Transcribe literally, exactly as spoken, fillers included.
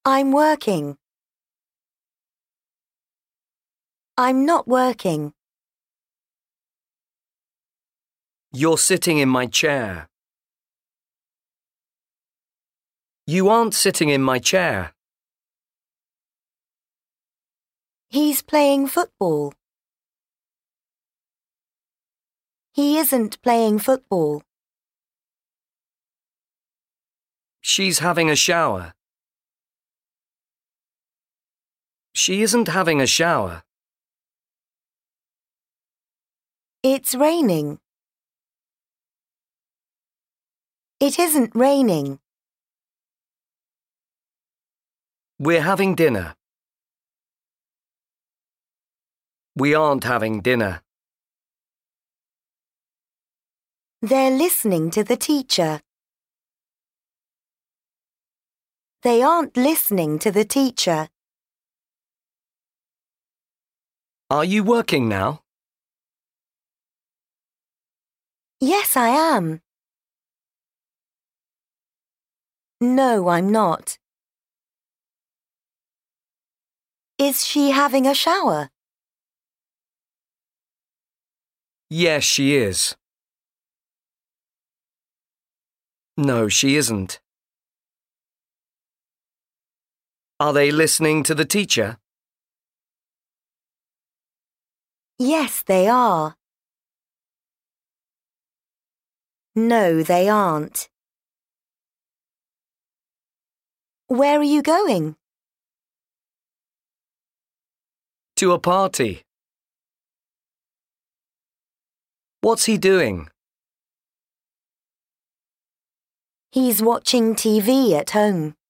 I'm working. I'm not working. You're sitting in my chair. You aren't sitting in my chair. He's playing football. He isn't playing football. She's having a shower. She isn't having a shower. It's raining. It isn't raining. We're having dinner. We aren't having dinner. They're listening to the teacher. They aren't listening to the teacher. Are you working now? Yes, I am. No, I'm not. Is she having a shower? Yes, she is. No, she isn't. Are they listening to the teacher? Yes, they are. No, they aren't. Where are you going? To a party. What's he doing? He's watching T V at home.